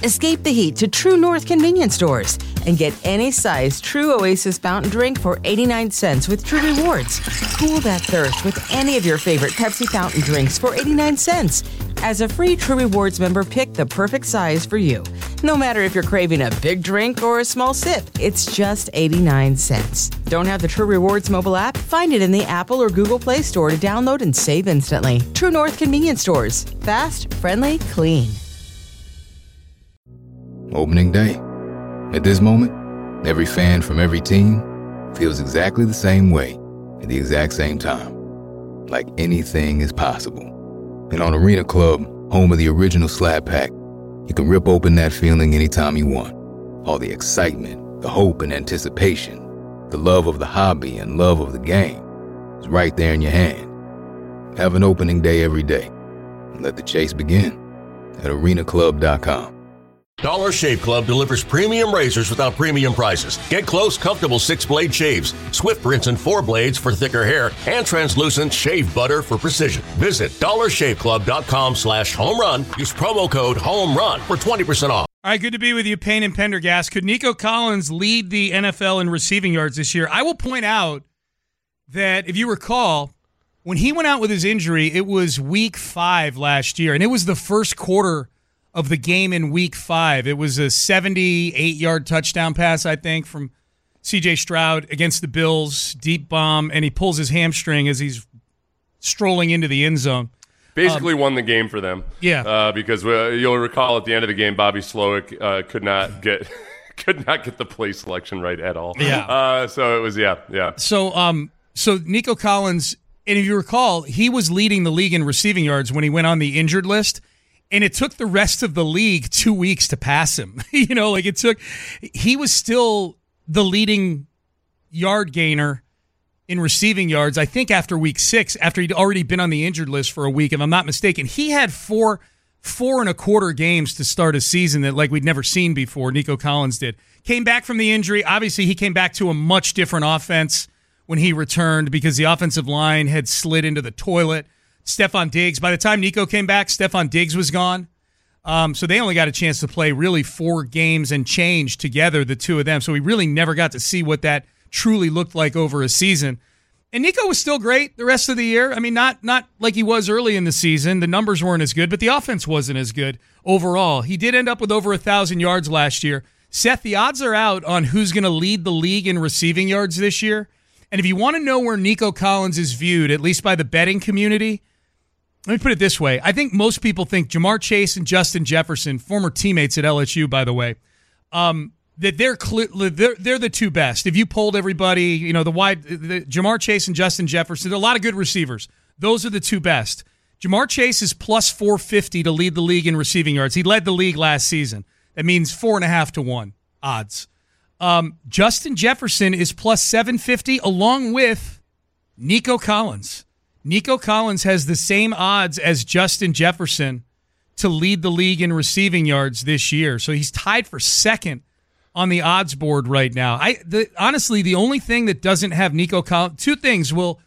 Escape the heat to True North convenience stores and get any size True Oasis fountain drink for 89 cents with True Rewards. Cool that thirst with any of your favorite Pepsi fountain drinks for 89 cents. As a free True Rewards member, pick the perfect size for you. No matter if you're craving a big drink or a small sip, it's just 89 cents. Don't have the True Rewards mobile app? Find it in the Apple or Google Play Store to download and save instantly. True North convenience stores. Fast, friendly, clean. Opening day. At this moment, every fan from every team feels exactly the same way at the exact same time. Like anything is possible. And on Arena Club, home of the original Slab Pack, you can rip open that feeling anytime you want. All the excitement, the hope and anticipation, the love of the hobby and love of the game is right there in your hand. Have an opening day every day. And let the chase begin at arenaclub.com. Dollar Shave Club delivers premium razors without premium prices. Get close, comfortable 6-blade shaves, swift rinse and 4 blades for thicker hair, and translucent shave butter for precision. Visit dollarshaveclub.com/home run. Use promo code HOMERUN for 20% off. All right, good to be with you, Payne and Pendergast. Could Nico Collins lead the NFL in receiving yards this year? I will point out that, if you recall, when he went out with his injury, it was week 5 last year, and it was the first quarter of the game in week 5. It was a 78-yard touchdown pass, I think, from C.J. Stroud against the Bills, deep bomb, and he pulls his hamstring as he's strolling into the end zone. Basically won the game for them. Yeah. Because you'll recall at the end of the game, Bobby Slowick could not get the play selection right at all. Yeah. So it was, yeah. So Nico Collins, and if you recall, he was leading the league in receiving yards when he went on the injured list. And it took the rest of the league 2 weeks to pass him. He was still the leading yard gainer in receiving yards, I think, after week 6, after he'd already been on the injured list for a week, if I'm not mistaken. He had four and a quarter games to start a season that like we'd never seen before. Nico Collins did. Came back from the injury. Obviously, he came back to a much different offense when he returned because the offensive line had slid into the toilet. Stephon Diggs, by the time Nico came back, Stephon Diggs was gone. So they only got a chance to play really 4 games and change together, the two of them. So we really never got to see what that truly looked like over a season. And Nico was still great the rest of the year. I mean, not like he was early in the season. The numbers weren't as good, but the offense wasn't as good overall. He did end up with over 1,000 yards last year. Seth, the odds are out on who's going to lead the league in receiving yards this year. And if you want to know where Nico Collins is viewed, at least by the betting community, let me put it this way. I think most people think Ja'Marr Chase and Justin Jefferson, former teammates at LSU, by the way, that they're the two best. If you polled everybody, the Ja'Marr Chase and Justin Jefferson, there are a lot of good receivers. Those are the two best. Ja'Marr Chase is plus 450 to lead the league in receiving yards. He led the league last season. That means 4.5 to 1 odds. Justin Jefferson is plus 750 along with Nico Collins. Nico Collins has the same odds as Justin Jefferson to lead the league in receiving yards this year. So he's tied for second on the odds board right now. Honestly, the only thing that doesn't have Nico Collins, two things will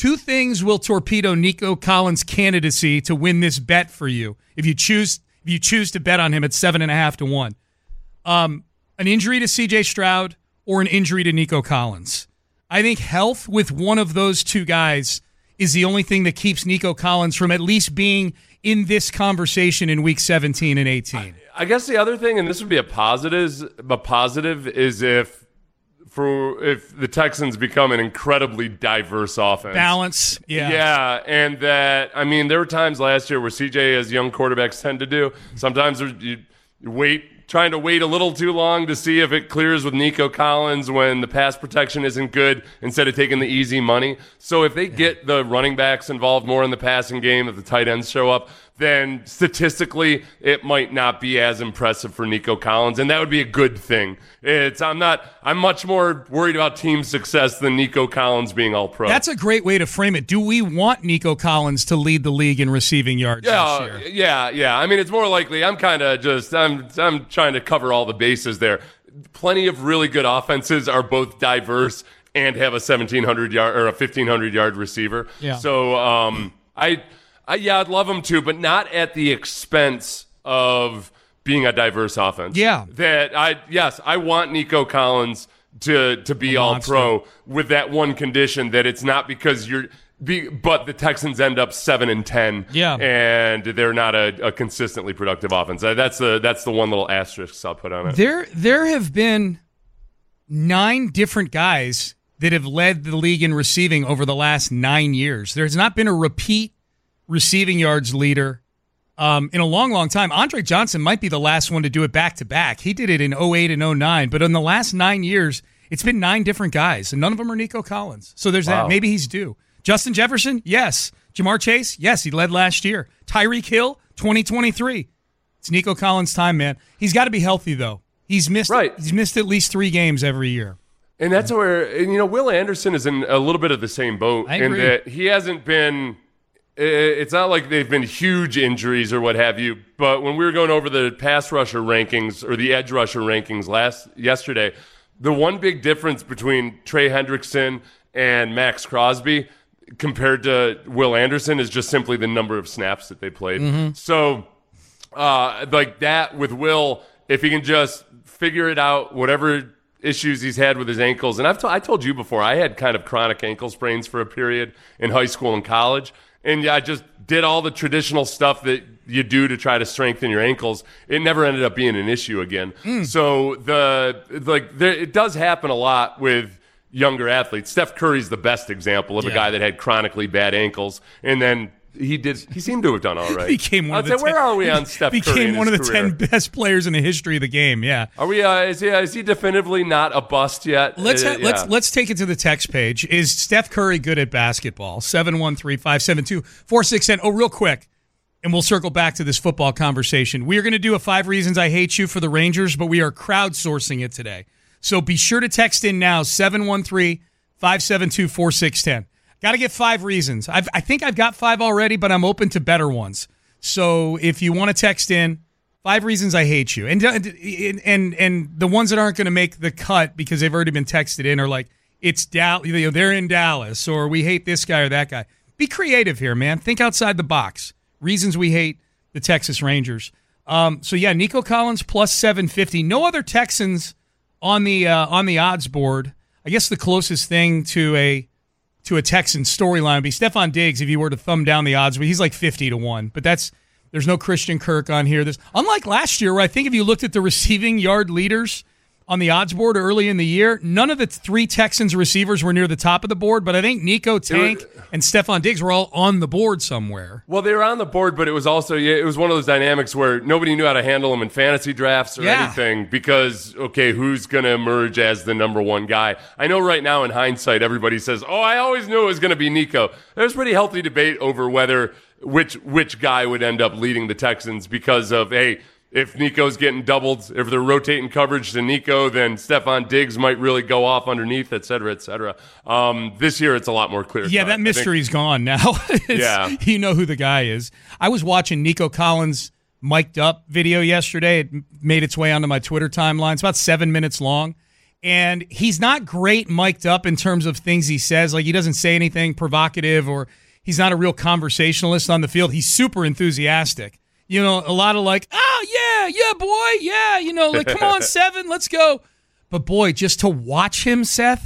torpedo Nico Collins' candidacy to win this bet for you. If you choose to bet on him at 7.5 to 1, an injury to C.J. Stroud or an injury to Nico Collins. I think health with one of those two guys is the only thing that keeps Nico Collins from at least being in this conversation in week 17 and 18. I guess the other thing, and this would be a positive, is if the Texans become an incredibly diverse offense. Balance, yeah. Yeah, and that, I mean, there were times last year where CJ, as young quarterbacks tend to do, sometimes you trying to wait a little too long to see if it clears with Nico Collins when the pass protection isn't good instead of taking the easy money. So if they get the running backs involved more in the passing game, if the tight ends show up, then statistically it might not be as impressive for Nico Collins, and that would be a good thing. I'm much more worried about team success than Nico Collins being all pro. That's a great way to frame it. Do we want Nico Collins to lead the league in receiving yards this year? Yeah. I mean, it's more likely. I'm kind of I'm trying to cover all the bases there. Plenty of really good offenses are both diverse and have a 1,700 yard or a 1,500 yard receiver. Yeah. So I'd love them to, but not at the expense of being a diverse offense. Yeah. I want Nico Collins to be all pro with that one condition, that it's not because but the Texans end up 7-10, and they're not a consistently productive offense. That's the one little asterisk I'll put on it. There have been 9 different guys that have led the league in receiving over the last 9 years. There's not been a repeat receiving yards leader in a long, long time. Andre Johnson might be the last one to do it back-to-back. He did it in 08 and 09, but in the last 9 years, it's been 9 different guys, and none of them are Nico Collins. So there's that. Maybe he's due. Justin Jefferson, yes. Jamar Chase, yes, he led last year. Tyreek Hill, 2023. It's Nico Collins' time, man. He's got to be healthy, though. He's missed at least 3 games every year. And that's where, Will Anderson is in a little bit of the same boat. I agree. In that he hasn't been, it's not like they've been huge injuries or what have you, but when we were going over the pass rusher rankings or the edge rusher rankings yesterday, the one big difference between Trey Hendrickson and Max Crosby compared to Will Anderson is just simply the number of snaps that they played. Mm-hmm. So, like that with Will, if he can just figure it out, whatever issues he's had with his ankles. And I told you before, I had kind of chronic ankle sprains for a period in high school and college. And I just did all the traditional stuff that you do to try to strengthen your ankles. It never ended up being an issue again. So it does happen a lot with younger athletes. Steph Curry's the best example of a guy that had chronically bad ankles, and then he seemed to have done all right. Became one of the 10, where are we on Steph Curry? Became one of the career? 10 best players in the history of the game. Yeah. Are we? Is he definitively not a bust yet? Let's take it to the text page. Is Steph Curry good at basketball? 713-572-4610. Oh, real quick, and we'll circle back to this football conversation. We are going to do a 5 Reasons I Hate You for the Rangers, but we are crowdsourcing it today. So be sure to text in now, 713-572-4610. Got to get 5 reasons. I think I've got 5 already, but I'm open to better ones. So if you want to text in, 5 reasons I hate you. And the ones that aren't going to make the cut because they've already been texted in are like, it's they're in Dallas, or we hate this guy or that guy. Be creative here, man. Think outside the box. Reasons we hate the Texas Rangers. Nico Collins plus 750. No other Texans on the odds board. I guess the closest thing to a Texan storyline would be Stephon Diggs if you were to thumb down the odds. He's like 50-1, but there's no Christian Kirk on here. Unlike last year, where I think if you looked at the receiving yard leaders on the odds board early in the year, none of the 3 Texans receivers were near the top of the board, but I think Nico, Tank, and Stephon Diggs were all on the board somewhere. Well, they were on the board, but it was also it was one of those dynamics where nobody knew how to handle them in fantasy drafts or anything because, who's going to emerge as the number 1 guy? I know right now in hindsight, everybody says, I always knew it was going to be Nico. There's pretty healthy debate over which guy would end up leading the Texans because of, if Nico's getting doubled, if they're rotating coverage to Nico, then Stephon Diggs might really go off underneath, et cetera, et cetera. This year, it's a lot more clear. Yeah, that mystery's gone now. You know who the guy is. I was watching Nico Collins' mic'd up video yesterday. It made its way onto my Twitter timeline. It's about 7 minutes long. And he's not great mic'd up in terms of things he says. Like, he doesn't say anything provocative, or he's not a real conversationalist on the field. He's super enthusiastic. A lot of like, yeah, boy, yeah, like, come on, 7, let's go. But boy, just to watch him, Seth,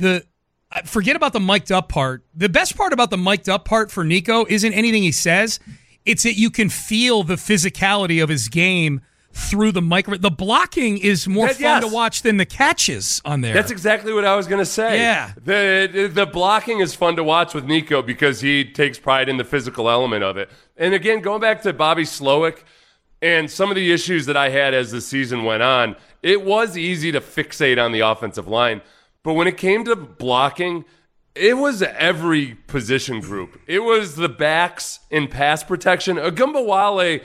forget about the mic'd up part. The best part about the mic'd up part for Nico isn't anything he says. It's that you can feel the physicality of his game through the mic. The blocking is more fun to watch than the catches on there. That's exactly what I was going to say. Yeah. The blocking is fun to watch with Nico because he takes pride in the physical element of it. And again, going back to Bobby Slowick and some of the issues that I had as the season went on, it was easy to fixate on the offensive line. But when it came to blocking, it was every position group. It was the backs in pass protection. Ogunbowale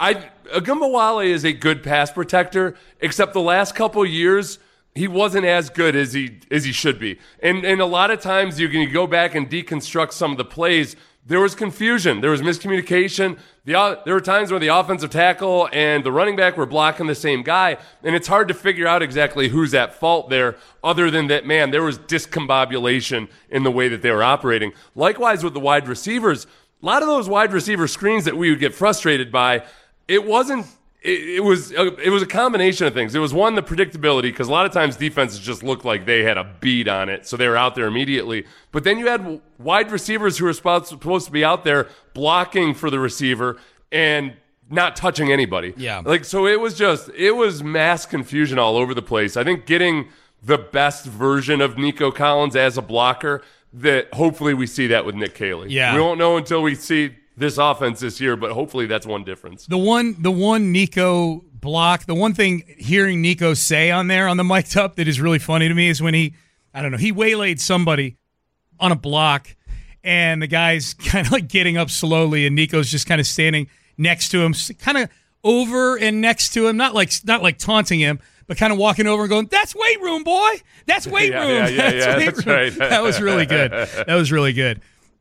is a good pass protector, except the last couple years he wasn't as good as he should be. And a lot of times you can go back and deconstruct some of the plays. There was confusion. There was miscommunication. There were times where the offensive tackle and the running back were blocking the same guy, and it's hard to figure out exactly who's at fault there, other than that, man, there was discombobulation in the way that they were operating. Likewise with the wide receivers, a lot of those wide receiver screens that we would get frustrated by, it wasn't it was a combination of things. It was one, the predictability, because a lot of times defenses just looked like they had a beat on it, so they were out there immediately. But then you had wide receivers who were supposed to be out there blocking for the receiver and not touching anybody. Yeah. So it was mass confusion all over the place. I think getting the best version of Nico Collins as a blocker, that hopefully we see that with Nick Caley. Yeah. We won't know until we see this offense this year, but hopefully that's one difference. The one Nico block, the one thing hearing Nico say on there on the mic'd up that is really funny to me is when he waylaid somebody on a block and the guy's kind of like getting up slowly and Nico's just kind of standing next to him, kind of over and next to him, not like taunting him, but kind of walking over and going, "That's weight room, boy. That's weight room." That's right. That was really good. That was really good.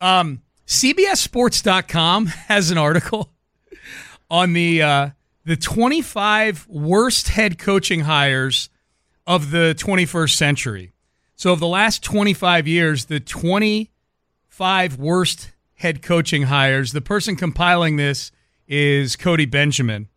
CBSSports.com has an article on the 25 worst head coaching hires of the 21st century. So of the last 25 years, the 25 worst head coaching hires, the person compiling this is Cody Benjamin.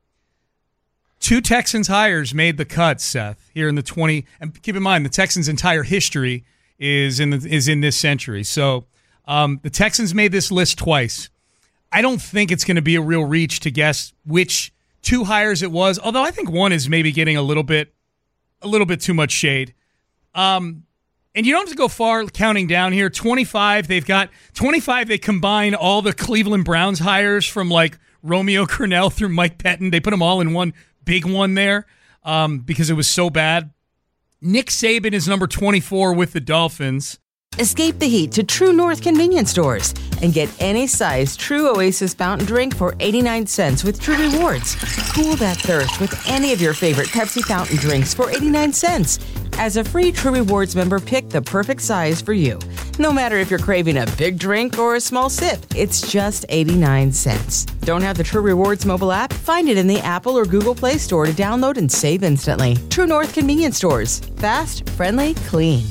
2 Texans hires made the cut, Seth, here in the 20. And keep in mind, the Texans' entire history is in this century. So the Texans made this list twice. I don't think it's going to be a real reach to guess which 2 hires it was, although I think one is maybe getting a little bit too much shade. And you don't have to go far counting down here. 25, they've got 25. They combine all the Cleveland Browns hires from like Romeo Crennel through Mike Pettin. They put them all in one big one there because it was so bad. Nick Saban is number 24 with the Dolphins. Escape the heat to True North convenience stores and get any size True Oasis fountain drink for 89 cents with True Rewards. Cool that thirst with any of your favorite Pepsi fountain drinks for 89 cents. As a free True Rewards member, pick the perfect size for you. No matter if you're craving a big drink or a small sip, it's just 89 cents. Don't have the True Rewards mobile app? Find it in the Apple or Google Play Store to download and save instantly. True North convenience stores. Fast, friendly, clean.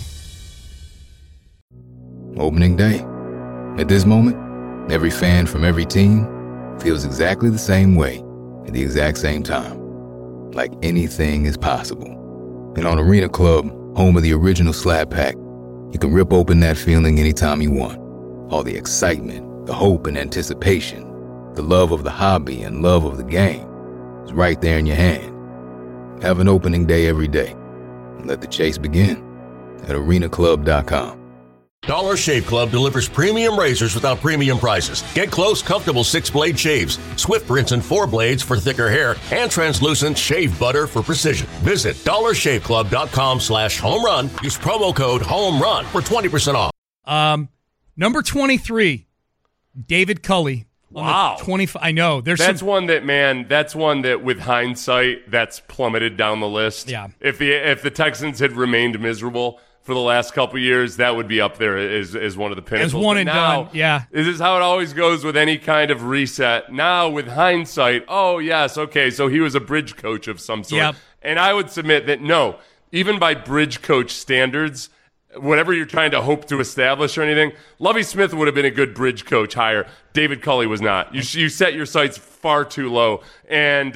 Opening day. At this moment, every fan from every team feels exactly the same way at the exact same time. Like anything is possible. And on Arena Club, home of the original Slab Pack, you can rip open that feeling anytime you want. All the excitement, the hope and anticipation, the love of the hobby and love of the game is right there in your hand. Have an opening day every day. And let the chase begin at arenaclub.com. Dollar Shave Club delivers premium razors without premium prices. Get close, comfortable 6-blade shaves, Swift rinse and 4 blades for thicker hair, and translucent shave butter for precision. Visit dollarshaveclub.com/home run. Use promo code HOME RUN for 20% off. Number 23, David Culley. Wow. 25. I know. That's one that with hindsight, that's plummeted down the list. Yeah. If the Texans had remained miserable for the last couple of years, that would be up there as one of the pinnacles. As one and done, yeah. This is how it always goes with any kind of reset. Now, with hindsight, oh, yes, okay, so he was a bridge coach of some sort. Yep. And I would submit that, no, even by bridge coach standards, whatever you're trying to hope to establish or anything, Lovie Smith would have been a good bridge coach hire. David Culley was not. You set your sights far too low. And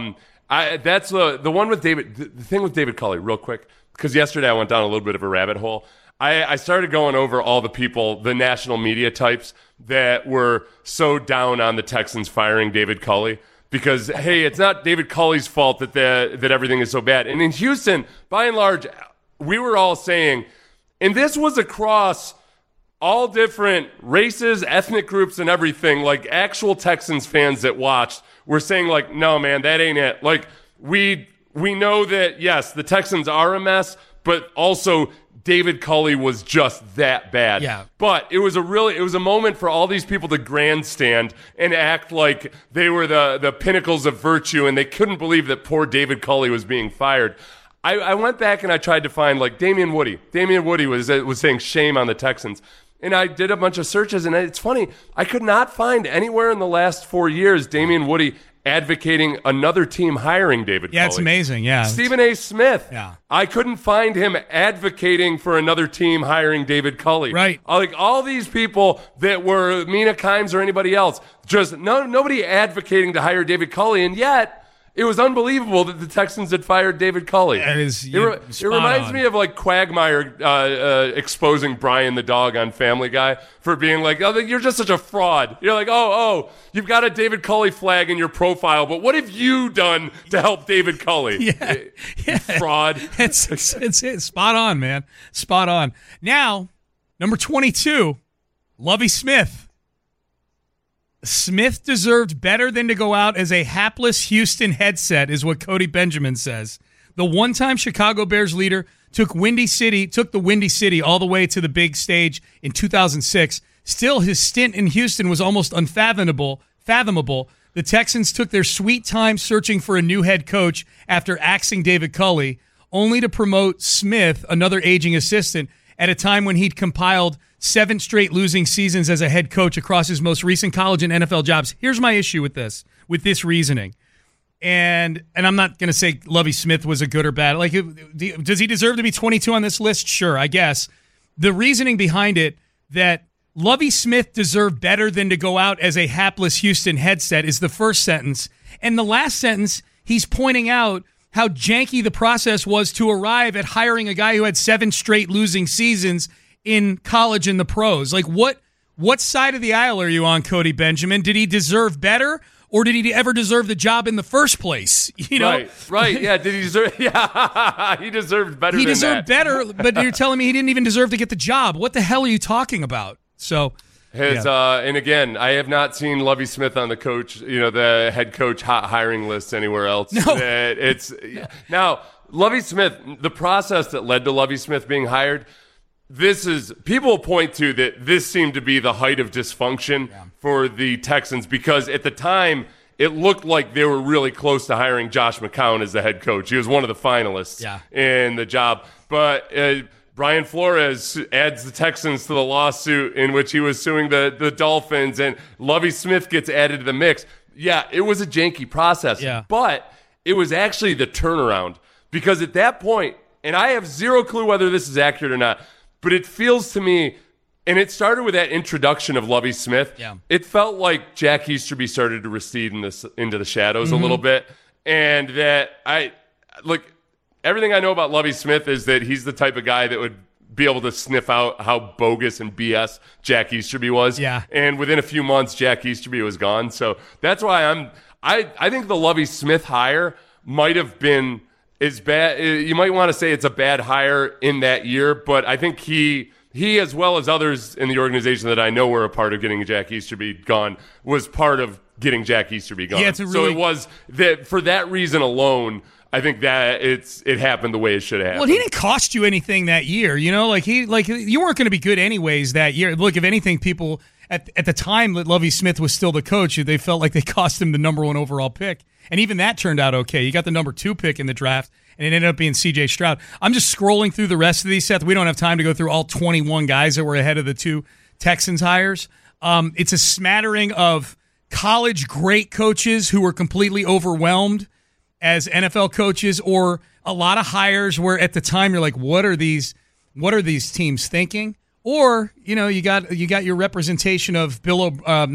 that's the one with David. The thing with David Culley, real quick, because yesterday I went down a little bit of a rabbit hole. I started going over all the people, the national media types that were so down on the Texans firing David Culley because, hey, it's not David Culley's fault that everything is so bad. And in Houston, by and large, we were all saying, and this was across all different races, ethnic groups, and everything, like actual Texans fans that watched were saying, like, no, man, that ain't it. Like, we know that, yes, the Texans are a mess, but also David Culley was just that bad. Yeah. But it was a moment for all these people to grandstand and act like they were the pinnacles of virtue, and they couldn't believe that poor David Culley was being fired. I went back and I tried to find, like, Damian Woody. Damian Woody was saying shame on the Texans. And I did a bunch of searches, and it's funny. I could not find anywhere in the last 4 years Damian Woody advocating another team hiring David Culley. Yeah, it's amazing, yeah. Stephen A. Smith. Yeah. I couldn't find him advocating for another team hiring David Culley. Right. Like all these people that were Mina Kimes or anybody else, just nobody advocating to hire David Culley, and yet It was unbelievable that the Texans had fired David Culley. That is, it reminds me of like Quagmire exposing Brian the dog on Family Guy for being like, "Oh, you're just such a fraud." You're like, "Oh, you've got a David Culley flag in your profile, but what have you done to help David Culley?" Yeah. Fraud. It's it. Spot on, man. Spot on. Now, number 22, Lovie Smith. Smith deserved better than to go out as a hapless Houston headset, is what Cody Benjamin says. The one-time Chicago Bears leader took the Windy City all the way to the big stage in 2006. Still, his stint in Houston was almost unfathomable. The Texans took their sweet time searching for a new head coach after axing David Culley, only to promote Smith, another aging assistant, at a time when he'd compiled 7 straight losing seasons as a head coach across his most recent college and NFL jobs. Here's my issue with this reasoning. And I'm not going to say Lovie Smith was a good or bad. Like, does he deserve to be 22 on this list? Sure, I guess. The reasoning behind it that Lovie Smith deserved better than to go out as a hapless Houston headset is the first sentence. And the last sentence, he's pointing out how janky the process was to arrive at hiring a guy who had 7 straight losing seasons in college and the pros. Like, what side of the aisle are you on, Cody Benjamin? Did he deserve better, or did he ever deserve the job in the first place? You know? Right. Yeah, did he deserve? Yeah, he deserved better. He deserved better, but you're telling me he didn't even deserve to get the job. What the hell are you talking about? So, and again, I have not seen Lovie Smith on the head coach hot hiring list anywhere else. No, Now Lovie Smith. The process that led to Lovie Smith being hired. People will point to that this seemed to be the height of dysfunction for the Texans because at the time it looked like they were really close to hiring Josh McCown as the head coach. He was one of the finalists in the job. But Brian Flores adds the Texans to the lawsuit in which he was suing the Dolphins, and Lovie Smith gets added to the mix. Yeah, it was a janky process. Yeah. But it was actually the turnaround because at that point, and I have zero clue whether this is accurate or not, but it feels to me, and it started with that introduction of Lovie Smith. Yeah. It felt like Jack Easterby started to recede into the shadows a little bit. And that everything I know about Lovie Smith is that he's the type of guy that would be able to sniff out how bogus and BS Jack Easterby was. Yeah. And within a few months, Jack Easterby was gone. So that's why I think the Lovie Smith hire might have been is bad. You might want to say it's a bad hire in that year, but I think he as well as others in the organization that I know were a part of getting Jack Easterby gone was part of getting Jack Easterby gone. Yeah, so it was that for that reason alone. I think that it happened the way it should have happened. Well, he didn't cost you anything that year, you know. You weren't going to be good anyways that year. Look, if anything, people at the time that Lovie Smith was still the coach, they felt like they cost him the number 1 overall pick, and even that turned out okay. You got the number 2 pick in the draft, and it ended up being C.J. Stroud. I'm just scrolling through the rest of these, Seth. We don't have time to go through all 21 guys that were ahead of the 2 Texans hires. It's a smattering of college great coaches who were completely overwhelmed as NFL coaches, or a lot of hires where at the time you're like, what are these teams thinking? Or, you know, you got your representation of Bill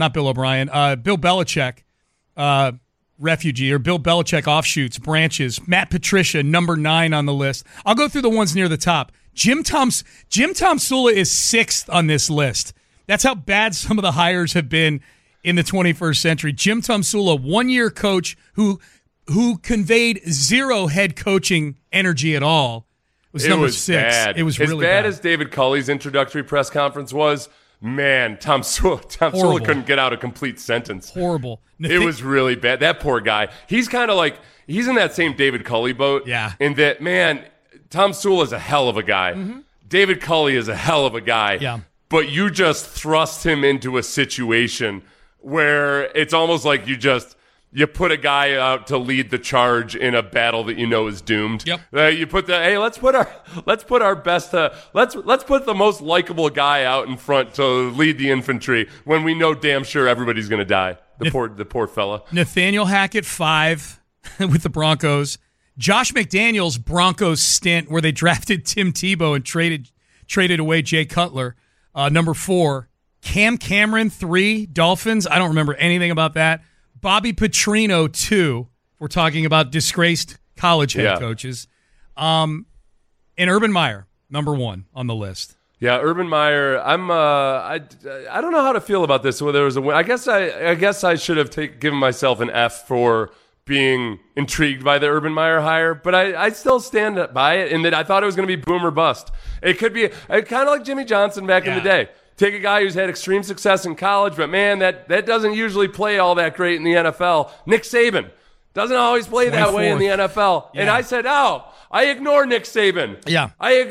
Belichick, refugee, or Bill Belichick offshoots, branches, Matt Patricia, number 9 on the list. I'll go through the ones near the top. Jim Tomsula is 6th on this list. That's how bad some of the hires have been in the 21st century. Jim Tomsula, 1-year coach who conveyed 0 head coaching energy at all. It was 6. Bad. It was really bad. As David Culley's introductory press conference was, man, Tomsula couldn't get out a complete sentence. Horrible. It was really bad. That poor guy. He's kind of like, he's in that same David Culley boat. Yeah. In that, man, Tomsula is a hell of a guy. Mm-hmm. David Culley is a hell of a guy. Yeah. But you just thrust him into a situation where it's almost like you put a guy out to lead the charge in a battle that you know is doomed. Yep. Let's put our best. Let's put the most likable guy out in front to lead the infantry when we know damn sure everybody's going to die. The poor fella. Nathaniel Hackett 5 with the Broncos. Josh McDaniels Broncos stint where they drafted Tim Tebow and traded away Jay Cutler. Number 4. Cam Cameron 3 Dolphins. I don't remember anything about that. Bobby Petrino 2, We're talking about disgraced college head coaches. And Urban Meyer, number one on the list. Yeah, Urban Meyer. I don't know how to feel about this. Whether it was a win, I guess I should have given myself an F for being intrigued by the Urban Meyer hire, but I still stand by it in that I thought it was going to be boom or bust. It could be kind of like Jimmy Johnson back in the day. Take a guy who's had extreme success in college, but man, that doesn't usually play all that great in the NFL. Nick Saban doesn't always play that way in the NFL. Yeah. And I said, I ignore Nick Saban. Yeah.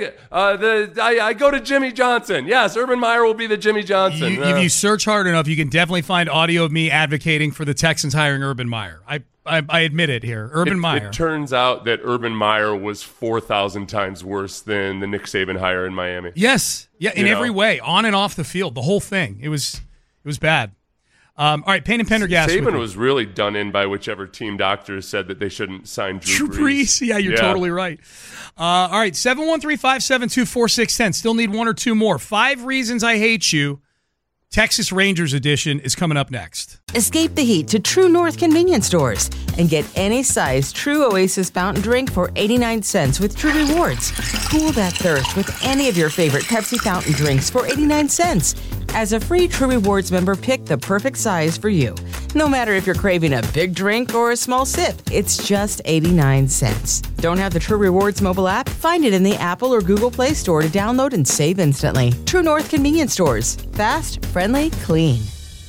I go to Jimmy Johnson. Yes, Urban Meyer will be the Jimmy Johnson. If you search hard enough, you can definitely find audio of me advocating for the Texans hiring Urban Meyer. I admit it here. Urban Meyer. It turns out that Urban Meyer was 4,000 times worse than the Nick Saban hire in Miami. Yes. Yeah, in every way, on and off the field, the whole thing. It was bad. All right, Payne and Pendergast. Saban was really done in by whichever team doctors said that they shouldn't sign Drew Brees. Yeah, you're totally right. All right, 713-572-4610. Still need one or two more. 5 Reasons I Hate You. Texas Rangers edition is coming up next. Escape the heat to True North convenience stores and get any size True Oasis fountain drink for 89 cents with True Rewards. Cool that thirst with any of your favorite Pepsi fountain drinks for 89 cents. As a free True Rewards member, pick the perfect size for you. No matter if you're craving a big drink or a small sip, it's just 89 cents. Don't have the True Rewards mobile app? Find it in the Apple or Google Play Store to download and save instantly. True North convenience stores. Fast, friendly, clean.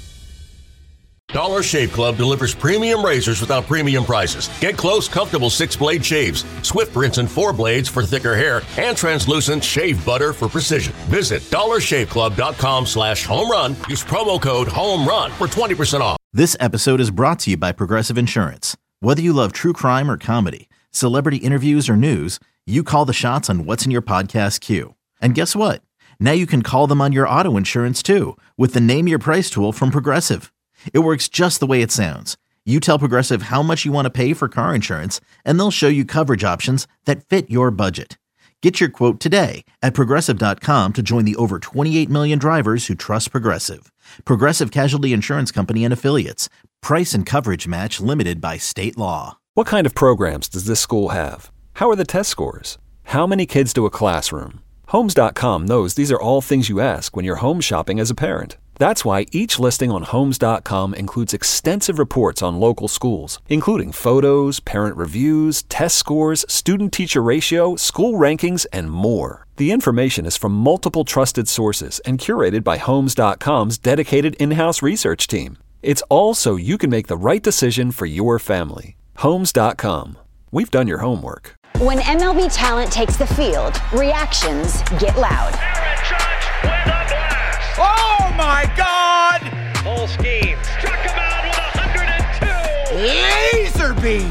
Dollar Shave Club delivers premium razors without premium prices. Get close, comfortable 6-blade shaves, Swift rinse and 4 blades for thicker hair, and translucent shave butter for precision. Visit dollarshaveclub.com/homerun. Use promo code HOMERUN for 20% off. This episode is brought to you by Progressive Insurance. Whether you love true crime or comedy, celebrity interviews or news, you call the shots on what's in your podcast queue. And guess what? Now you can call them on your auto insurance too with the Name Your Price tool from Progressive. It works just the way it sounds. You tell Progressive how much you want to pay for car insurance, and they'll show you coverage options that fit your budget. Get your quote today at Progressive.com to join the over 28 million drivers who trust Progressive. Progressive Casualty Insurance Company and Affiliates. Price and coverage match limited by state law. What kind of programs does this school have? How are the test scores? How many kids do a classroom? Homes.com knows these are all things you ask when you're home shopping as a parent. That's why each listing on Homes.com includes extensive reports on local schools, including photos, parent reviews, test scores, student-teacher ratio, school rankings, and more. The information is from multiple trusted sources and curated by Homes.com's dedicated in-house research team. It's all so you can make the right decision for your family. Homes.com. We've done your homework. When MLB talent takes the field, reactions get loud. Aaron Judge with a blast. Oh my God! Full scheme. Struck him out with 102. Laser beam.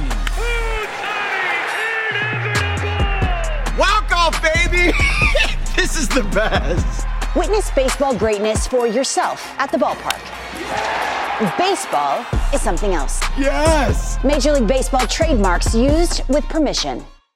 Inevitable. Walk off, baby. This is the best. Witness baseball greatness for yourself at the ballpark. Baseball is something else. Yes. Major League Baseball trademarks used with permission.